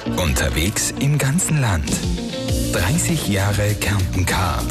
Unterwegs im ganzen Land. 30 Jahre Kärnten-Card.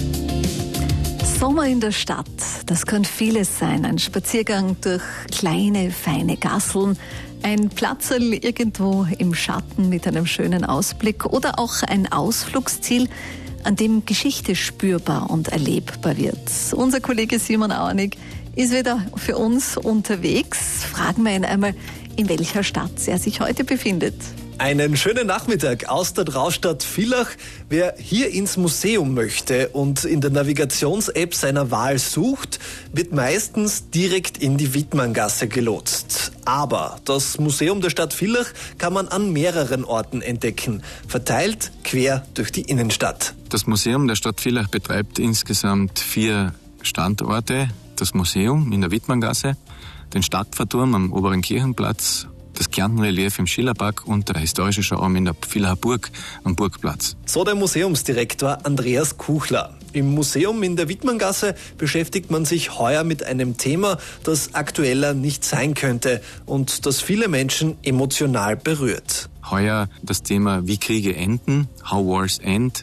Sommer in der Stadt, das kann vieles sein. Ein Spaziergang durch kleine, feine Gasseln, ein Platzerl irgendwo im Schatten mit einem schönen Ausblick oder auch ein Ausflugsziel, an dem Geschichte spürbar und erlebbar wird. Unser Kollege Simon Auernig ist wieder für uns unterwegs. Fragen wir ihn einmal, in welcher Stadt er sich heute befindet. Einen schönen Nachmittag aus der Traustad Villach. Wer hier ins Museum möchte und in der Navigations-App seiner Wahl sucht, wird meistens direkt in die Wittmanngasse gelotst. Aber das Museum der Stadt Villach kann man an mehreren Orten entdecken, verteilt quer durch die Innenstadt. Das Museum der Stadt Villach betreibt insgesamt 4 Standorte. Das Museum in der Wittmanngasse, den Stadtfahrturm am Oberen Kirchenplatz, das Kärntenrelief im Schillerpark und der historische Schauraum in der Villacher Burg am Burgplatz. So der Museumsdirektor Andreas Kuchler. Im Museum in der Wittmanngasse beschäftigt man sich heuer mit einem Thema, das aktueller nicht sein könnte und das viele Menschen emotional berührt. Heuer das Thema Wie Kriege enden, How Wars End.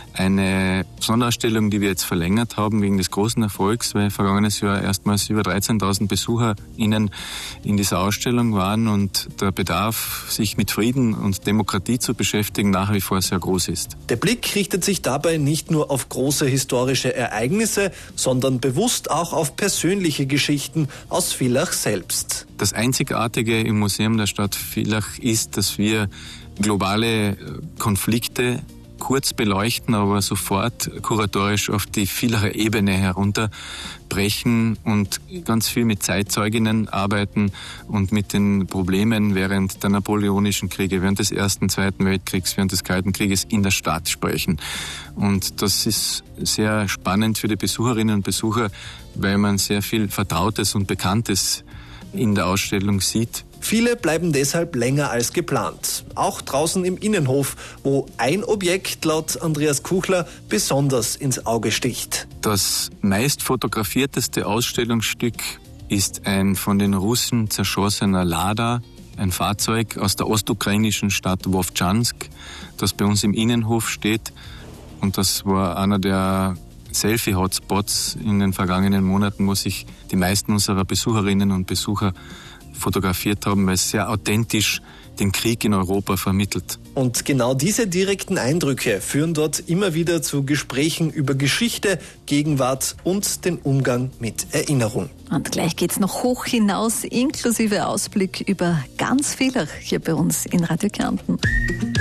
Eine Sonderausstellung, die wir jetzt verlängert haben wegen des großen Erfolgs, weil vergangenes Jahr erstmals über 13.000 BesucherInnen in dieser Ausstellung waren und der Bedarf, sich mit Frieden und Demokratie zu beschäftigen, nach wie vor sehr groß ist. Der Blick richtet sich dabei nicht nur auf große historische Ereignisse, sondern bewusst auch auf persönliche Geschichten aus Villach selbst. Das Einzigartige im Museum der Stadt Villach ist, dass wir globale Konflikte kurz beleuchten, aber sofort kuratorisch auf die Villacher Ebene herunterbrechen und ganz viel mit Zeitzeuginnen arbeiten und mit den Problemen während der Napoleonischen Kriege, während des Ersten, Zweiten Weltkriegs, während des Kalten Krieges in der Stadt sprechen. Und das ist sehr spannend für die Besucherinnen und Besucher, weil man sehr viel Vertrautes und Bekanntes in der Ausstellung sieht. Viele bleiben deshalb länger als geplant. Auch draußen im Innenhof, wo ein Objekt laut Andreas Kuchler besonders ins Auge sticht. Das meist fotografierteste Ausstellungsstück ist ein von den Russen zerschossener Lada, ein Fahrzeug aus der ostukrainischen Stadt Wowtschansk, das bei uns im Innenhof steht. Und das war einer der Selfie-Hotspots in den vergangenen Monaten, wo sich die meisten unserer Besucherinnen und Besucher fotografiert haben, weil es sehr authentisch den Krieg in Europa vermittelt. Und genau diese direkten Eindrücke führen dort immer wieder zu Gesprächen über Geschichte, Gegenwart und den Umgang mit Erinnerung. Und gleich geht's noch hoch hinaus, inklusive Ausblick über ganz Villach hier bei uns in Radio Kärnten.